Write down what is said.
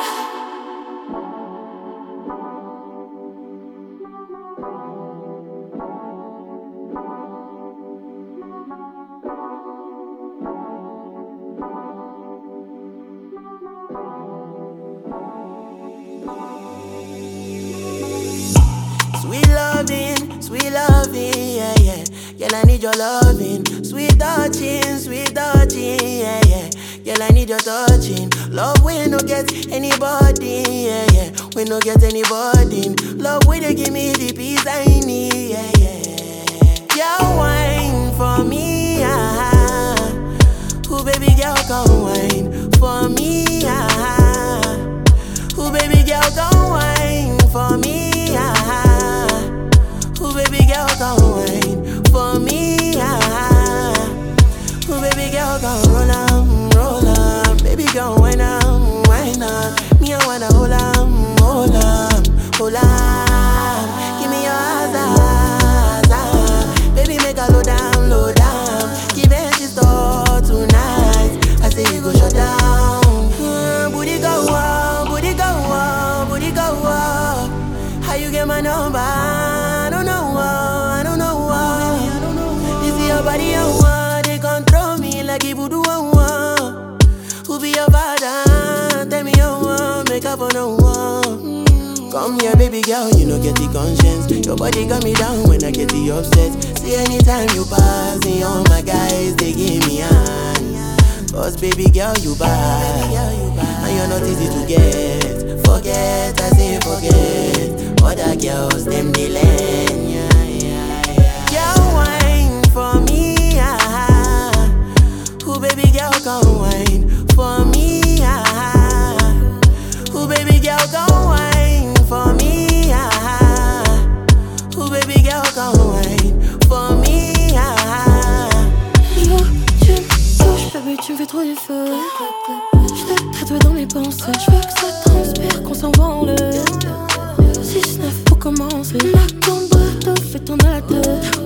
Sweet loving, yeah, yeah. Girl, I need your loving. Sweet touching, yeah, yeah. Girl, I need your touching. Love we no get anybody, yeah, yeah. We no get anybody. Love we they give me the peace I need, yeah, yeah. Girl, wine for me, ah. Who baby girl come wine for me, ah. Who baby girl come wine for me, ah. Who baby girl come wine for me, ah. Who baby girl come roll on, baby girl wine on. Me I wanna hold on. Give me your eyes, baby make a low down. Give it to store tonight. I say you go shut down. Booty go up. How you get my number? I don't know. This is your body, I want. They control me like it would do. Who be your father? Tell me you want. Make up for no one. Come here, baby girl, you know get the conscience. Your body got me down when I get the upset. See anytime you pass me, all my guys, they give me hand. Cause baby girl, you bad. And you're not easy to get. Forget, I say forget. Other girls, them they learn, yeah. Girl, wine for me, ah. Who baby girl come wine for me, ah. Who baby girl come wine for me, ah. Who baby girl come wine for me, ah. Yo, tu me touches, baby, tu me fais trop du feu. J't'ai tatoué dans mes pensées. J'veux que ça transpire, qu'on s'envole. 6-9 pour commencer. Ma combo te fait tourner la tête.